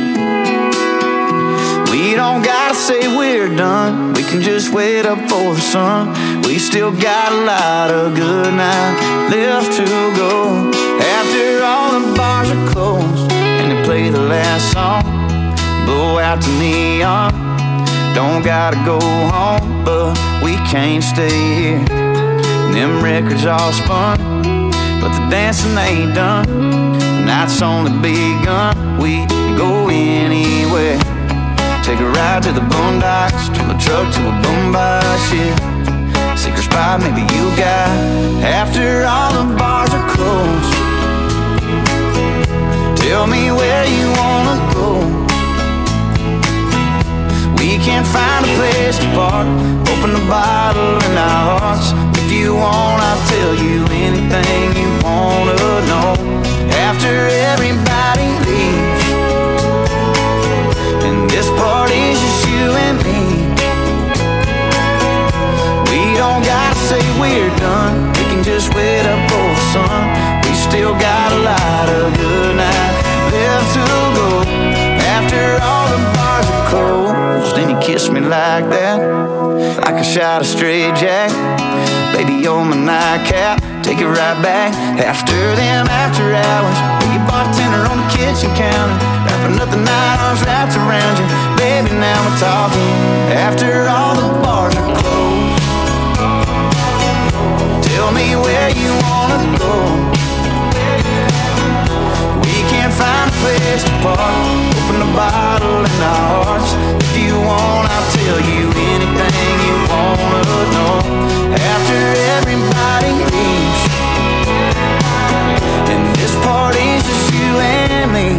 we don't gotta say we're done. We can just wait up for the sun. We still got a lot of good night left to go. After all the bars are closed and they play the last song, blow out the neon. Don't gotta go home, but we can't stay here. And them records all spun, but the dancing ain't done. The night's only begun. We can go anywhere. Take a ride to the boondocks, turn the truck to a boombox, yeah. Secret spot maybe you got. After all the bars are closed, tell me where you wanna go. We can find a place to park, open the bottle in our hearts. If you want, I'll tell you anything you wanna know. After everybody leaves, and this party's just you and me, we don't gotta say we're done. We can just wait up for the sun. We still got a lot of good night left to go. After all the bars are closed, and you kiss me like that, like a shot of straight jack. Baby, you're my nightcap, take it right back. After them after hours, be a bartender on the kitchen counter, wrapping up the night, arms wrapped around you. Baby, now we're talking. After all the bars are closed, tell me where you wanna go. We can't find a place to park, open the bottle in our hearts. If you want, I'll tell you anything you wanna know. After everybody leaves, and this party's just you and me,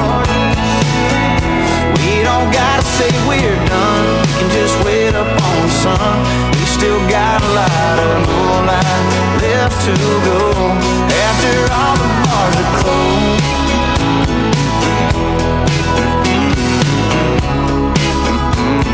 we don't gotta say we're done. We can just wait up on the sun. We still got a lot of moonlight left to go. After all the bars are closed,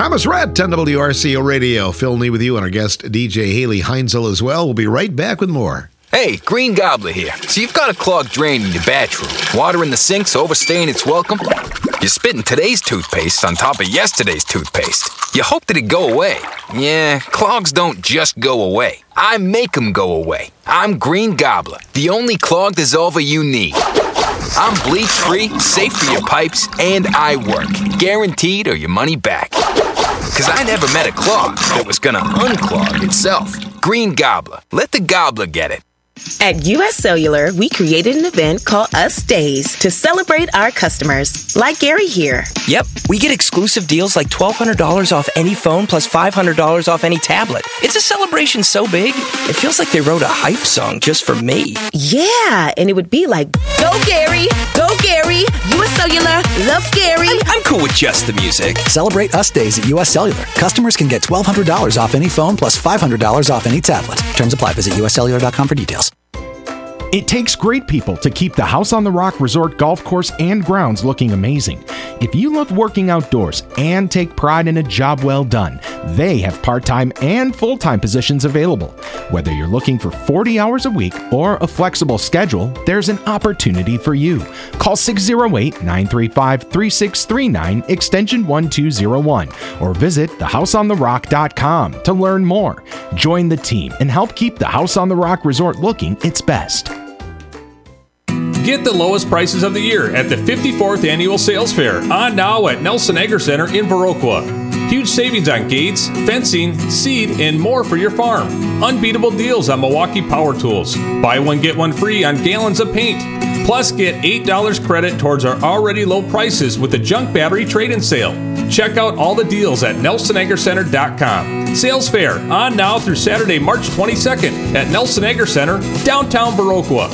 Thomas Rhett on WRCO Radio. Phil Nee with you and our guest DJ Haley Heinzel as well. We'll be right back with more. Hey, Green Gobbler here. So you've got a clogged drain in your bathroom. Water in the sink's overstaying its welcome. You're spitting today's toothpaste on top of yesterday's toothpaste. You hope that it go away. Yeah, clogs don't just go away. I make them go away. I'm Green Gobbler, the only clog dissolver you need. I'm bleach-free, safe for your pipes, and I work. Guaranteed or your money back. Because I never met a clog that was going to unclog itself. Green Gobbler. Let the gobbler get it. At U.S. Cellular, we created an event called Us Days to celebrate our customers, like Gary here. Yep, we get exclusive deals like $1,200 off any phone plus $500 off any tablet. It's a celebration so big, it feels like they wrote a hype song just for me. Yeah, and it would be like, go Gary, U.S. Cellular, love Gary. I'm cool with just the music. Celebrate Us Days at U.S. Cellular. Customers can get $1,200 off any phone plus $500 off any tablet. Terms apply. Visit uscellular.com for details. It takes great people to keep the House on the Rock Resort Golf Course and grounds looking amazing. If you love working outdoors and take pride in a job well done, they have part-time and full-time positions available. Whether you're looking for 40 hours a week or a flexible schedule, there's an opportunity for you. Call 608-935-3639, extension 1201, or visit thehouseontherock.com to learn more. Join the team and help keep the House on the Rock Resort looking its best. Get the lowest prices of the year at the 54th Annual Sales Fair, on now at Nelson Agri Center in Viroqua. Huge savings on gates, fencing, seed, and more for your farm. Unbeatable deals on Milwaukee power tools. Buy one, get one free on gallons of paint. Plus, get $8 credit towards our already low prices with the junk battery trade-in sale. Check out all the deals at NelsonAgriCenter.com. Sales Fair, on now through Saturday, March 22nd at Nelson Agri Center, downtown Viroqua.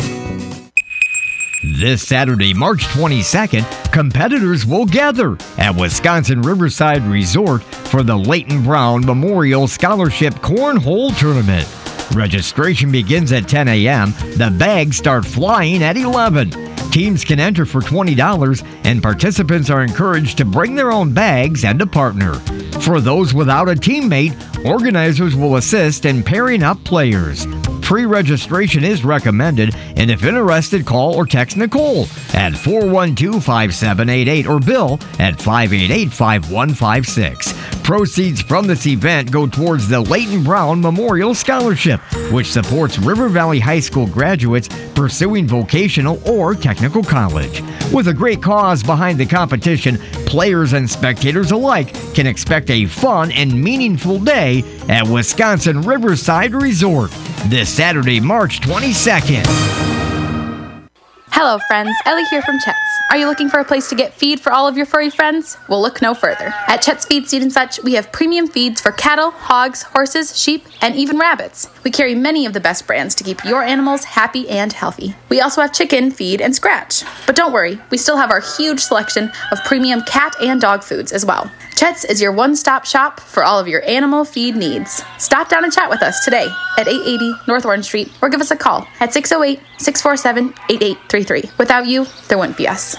This Saturday, March 22nd, competitors will gather at Wisconsin Riverside Resort for the Leighton Brown Memorial Scholarship Cornhole Tournament. Registration begins at 10 a.m. The bags start flying at 11. Teams can enter for $20, and participants are encouraged to bring their own bags and a partner. For those without a teammate, organizers will assist in pairing up players. Pre-registration is recommended, and if interested, call or text Nicole at 412-5788 or Bill at 588-5156. Proceeds from this event go towards the Leighton Brown Memorial Scholarship, which supports River Valley High School graduates pursuing vocational or technical college. With a great cause behind the competition, players and spectators alike can expect a fun and meaningful day at Wisconsin Riverside Resort this Saturday, March 22nd. Hello, friends. Ellie here from Chet's. Are you looking for a place to get feed for all of your furry friends? Well, look no further. At Chet's Feed, Seed, and Such, we have premium feeds for cattle, hogs, horses, sheep, and even rabbits. We carry many of the best brands to keep your animals happy and healthy. We also have chicken, feed, and scratch. But don't worry, we still have our huge selection of premium cat and dog foods as well. Chet's is your one-stop shop for all of your animal feed needs. Stop down and chat with us today at 880 North Orange Street or give us a call at 608-647-8833. Without you, there wouldn't be us.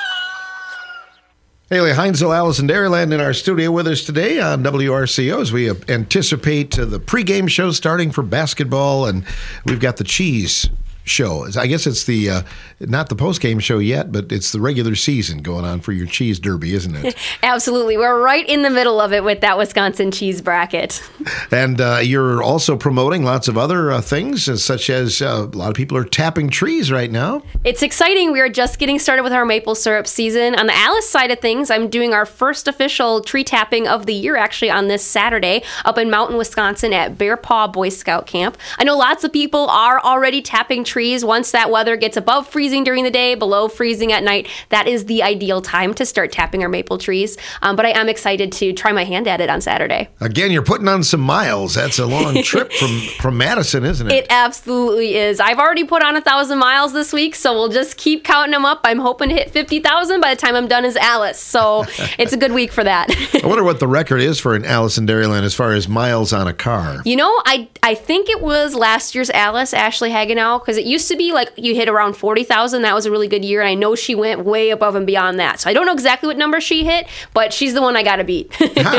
Haley Heinzel, Allison Dairyland in our studio with us today on WRCO as we anticipate the pregame show starting for basketball, and we've got the cheese show. I guess it's the not the post-game show yet, but it's the regular season going on for your cheese derby, isn't it? Absolutely. We're right in the middle of it with that Wisconsin cheese bracket. And you're also promoting lots of other things, such as a lot of people are tapping trees right now. It's exciting. We are just getting started with our maple syrup season. On the Alice side of things, I'm doing our first official tree tapping of the year actually on this Saturday up in Mountain, Wisconsin at Bear Paw Boy Scout Camp. I know lots of people are already tapping trees once that weather gets above freezing during the day, below freezing at night. That is the ideal time to start tapping our maple trees. But I am excited to try my hand at it on Saturday. Again, you're putting on some miles. That's a long trip from Madison, isn't it? It absolutely is. I've already put on 1,000 miles this week, so we'll just keep counting them up. I'm hoping to hit 50,000 by the time I'm done as Alice. So it's a good week for that. I wonder what the record is for an Alice in Dairyland as far as miles on a car. You know, I think it was last year's Alice, Ashley Hagenow, because it It used to be like you hit around 40,000. That was a really good year. And I know she went way above and beyond that. So I don't know exactly what number she hit, but she's the one I got to beat.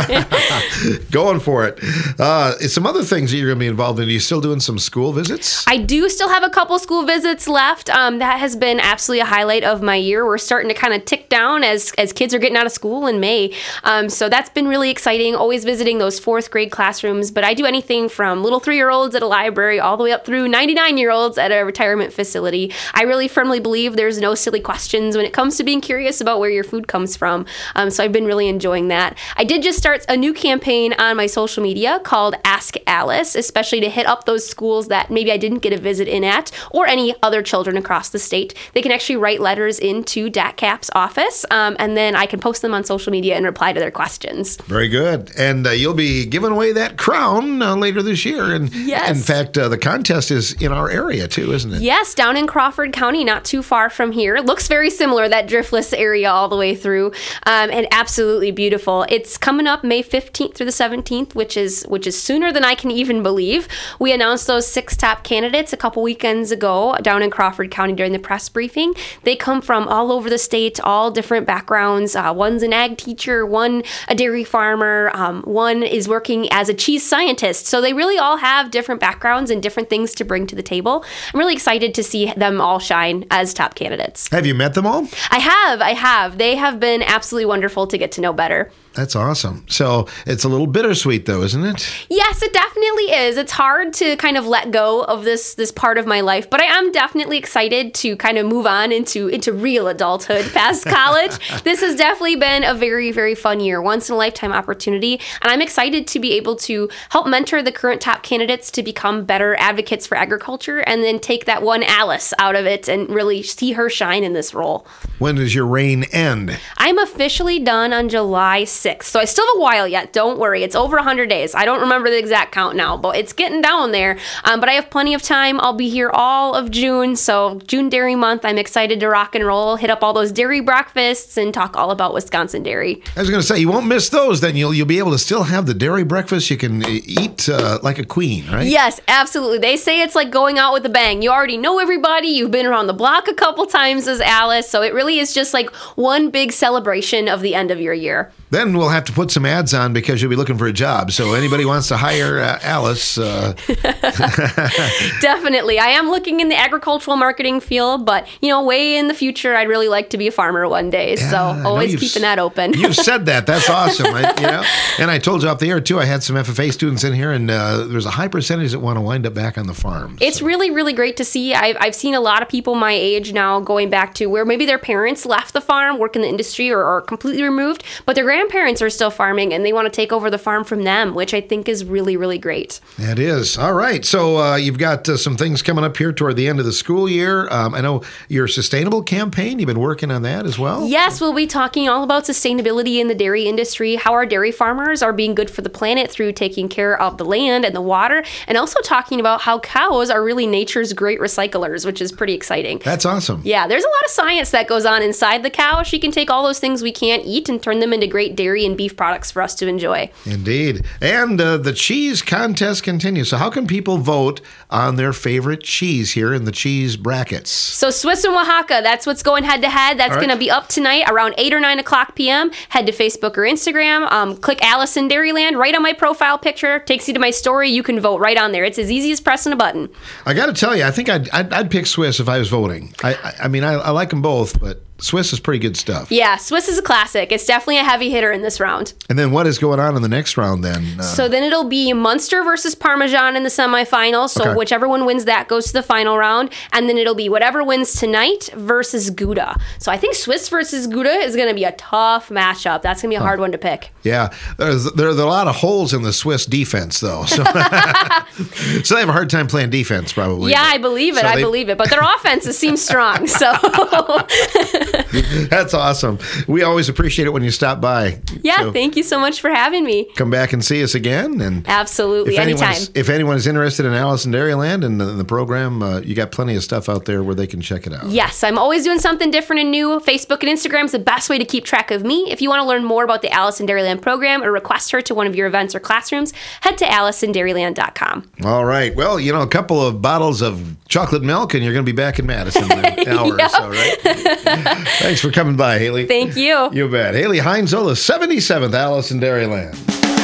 Going for it. Some other things that you're going to be involved in. Are you still doing some school visits? I do still have a couple school visits left. That has been absolutely a highlight of my year. We're starting to kind of tick down as kids are getting out of school in May. So that's been really exciting. Always visiting those 4th grade classrooms. But I do anything from little 3-year-olds at a library all the way up through 99-year-olds at a retirement facility. I really firmly believe there's no silly questions when it comes to being curious about where your food comes from. So I've been really enjoying that. I did just start a new campaign on my social media called Ask Alice, especially to hit up those schools that maybe I didn't get a visit in at, or any other children across the state. They can actually write letters into DATCAP's office, and then I can post them on social media and reply to their questions. Very good. And you'll be giving away that crown later this year. And yes. In fact, the contest is in our area too, isn't it? Yes, down in Crawford County, not too far from here. It looks very similar, that Driftless area all the way through, and absolutely beautiful. It's coming up May 15th through the 17th, which is sooner than I can even believe. We announced those 6 top candidates a couple weekends ago down in Crawford County during the press briefing. They come from all over the state, all different backgrounds. One's an ag teacher, one a dairy farmer, one is working as a cheese scientist. So they really all have different backgrounds and different things to bring to the table. I'm really excited to see them all shine as top candidates. Have you met them all? I have. They have been absolutely wonderful to get to know better. That's awesome. So it's a little bittersweet, though, isn't it? Yes, it definitely is. It's hard to kind of let go of this part of my life, but I am definitely excited to kind of move on into real adulthood past college. This has definitely been a very, very fun year, once in a lifetime opportunity, and I'm excited to be able to help mentor the current top candidates to become better advocates for agriculture, and then take that one Alice out of it and really see her shine in this role. When does your reign end? I'm officially done on July 6th. So I still have a while yet. Don't worry. It's over 100 days. I don't remember the exact count now, but it's getting down there. But I have plenty of time. I'll be here all of June. So June Dairy Month, I'm excited to rock and roll, hit up all those dairy breakfasts, and talk all about Wisconsin dairy. I was going to say, you won't miss those. Then you'll be able to still have the dairy breakfast. You can eat like a queen, right? Yes, absolutely. They say it's like going out with a bang. You already know everybody. You've been around the block a couple times as Alice. So it really is just like one big celebration of the end of your year. Then we'll have to put some ads on because you'll be looking for a job. So anybody wants to hire Alice. Definitely. I am looking in the agricultural marketing field, but, way in the future, I'd really like to be a farmer one day. Yeah, so always keeping that open. You've said that. That's awesome. And I told you off the air, too, I had some FFA students in here, and there's a high percentage that want to wind up back on the farm. It's really, really great to see. I've seen a lot of people my age now going back to where maybe their parents left the farm, work in the industry, or are completely removed, but their grandparents are still farming and they want to take over the farm from them, which I think is really, really great. It is. All right. So you've got some things coming up here toward the end of the school year. I know your sustainable campaign, you've been working on that as well? Yes, we'll be talking all about sustainability in the dairy industry, how our dairy farmers are being good for the planet through taking care of the land and the water, and also talking about how cows are really nature's great recyclers, which is pretty exciting. That's awesome. Yeah, there's a lot of science that goes on inside the cow. She can take all those things we can't eat and turn them into great dairy and beef products for us to enjoy. Indeed. And the cheese contest continues. So how can people vote on their favorite cheese here in the cheese brackets? So Swiss and Oaxaca, that's what's going head to head. That's going to be up tonight around 8 or 9 o'clock p.m. Head to Facebook or Instagram. Click Alice in Dairyland right on my profile picture. Takes you to my story. You can vote right on there. It's as easy as pressing a button. I got to tell you, I think I'd pick Swiss if I was voting. I mean, I like them both, but Swiss is pretty good stuff. Yeah, Swiss is a classic. It's definitely a heavy hitter in this round. And then what is going on in the next round then? So then it'll be Munster versus Parmesan in the semifinals. So whichever one wins that goes to the final round. And then it'll be whatever wins tonight versus Gouda. So I think Swiss versus Gouda is going to be a tough matchup. That's going to be a hard one to pick. Yeah, there are a lot of holes in the Swiss defense, though. So, so they have a hard time playing defense, probably. Yeah, I believe it. I believe it. But their offenses seem strong. So that's awesome. We always appreciate it when you stop by. Yeah, so thank you so much for having me. Come back and see us again. And absolutely, anytime. If anyone is interested in Alice in Dairyland and the program, you got plenty of stuff out there where they can check it out. Yes, I'm always doing something different and new. Facebook and Instagram is the best way to keep track of me. If you want to learn more about the Alice in Dairyland program or request her to one of your events or classrooms, head to aliceinDairyland.com. All right. Well, a couple of bottles of chocolate milk, and you're going to be back in Madison in an hour or so, right? Thanks for coming by, Haley. Thank you. You bet. Haley Heinzola, 77th Alice in Dairyland.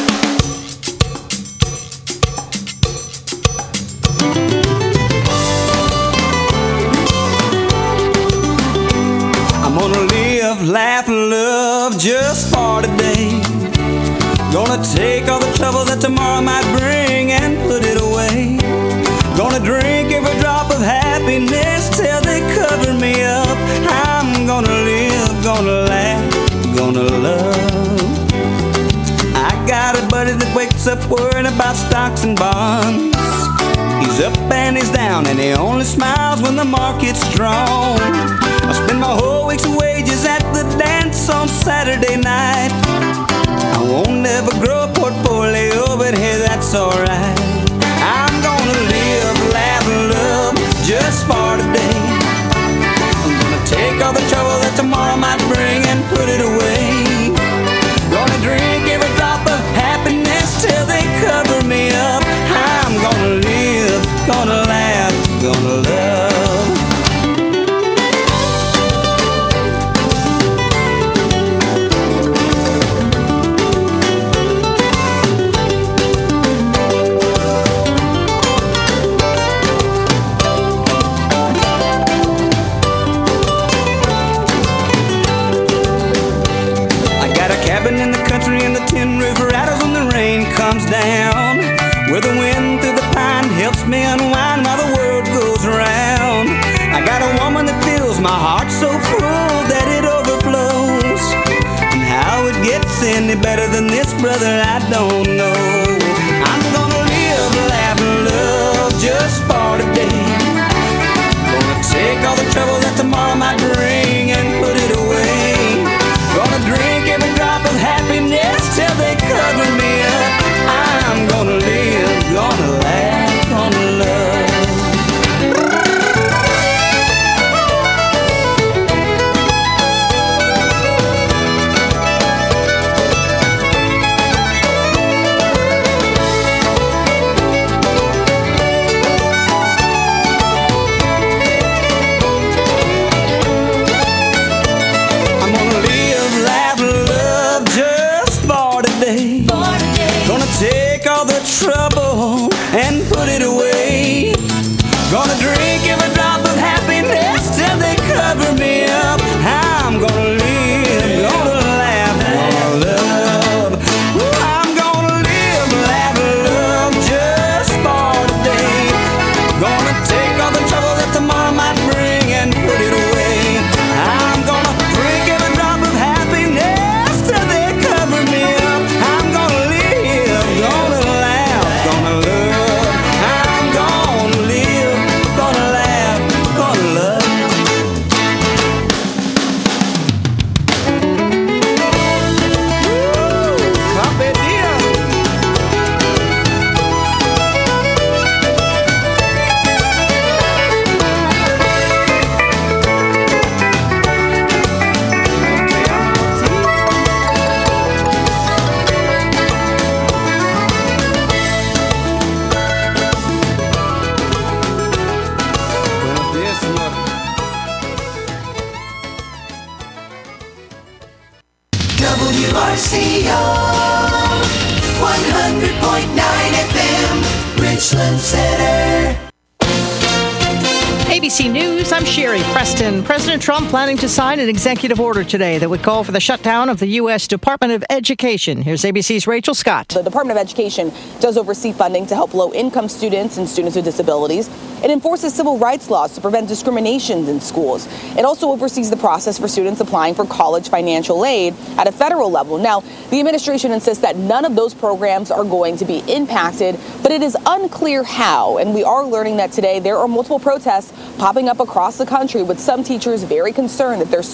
I'm gonna live, laugh, and love just for today. Gonna take all the trouble that tomorrow might bring and put it away. Gonna drink every drop of happiness till they cover me up. I'm gonna live, gonna laugh, gonna love. I got a buddy that wakes up worrying about stocks and bonds. He's up and he's down and he only smiles when the market's strong. I spend my whole week's wages at the dance on Saturday night. I won't ever grow a portfolio, but hey, that's alright. I'm gonna live, laugh, and love just for today. I'm gonna take all the trouble that tomorrow might bring and put it away. Gonna drink every drop of happiness till they cover me up. I'm gonna live, gonna laugh, gonna love. In the country and the Tin River rattles when the rain comes down, where the wind through the pine helps me unwind while the world goes round. I got a woman that fills my heart so full that it overflows, and how it gets any better than this, brother, I don't know. I'm gonna live, laugh, and love just for today. Gonna take all the trouble that tomorrow might bring and put it away. Gonna drink every drop of happiness till they cover me up. I'm gonna live, gonna laugh, gonna love. Trouble and put it away. Gonna drink every drop of happiness till they cover me up. I'm gonna live, gonna laugh, gonna love. I'm gonna live, laugh, and love just for today. Gonna take all the trouble that tomorrow might bring and put it away. I'm gonna drink every drop of happiness till they cover me up. I'm gonna live, gonna WRCO 100.9 FM, Richland Center. ABC News, I'm Sherry Preston. President Trump planning to sign an executive order today that would call for the shutdown of the U.S. Department of Education. Here's ABC's Rachel Scott. The Department of Education does oversee funding to help low-income students and students with disabilities. It enforces civil rights laws to prevent discrimination in schools. It also oversees the process for students applying for college financial aid at a federal level. Now, the administration insists that none of those programs are going to be impacted, but it is unclear how. And we are learning that today there are multiple protests popping up across the country with some teachers very concerned that their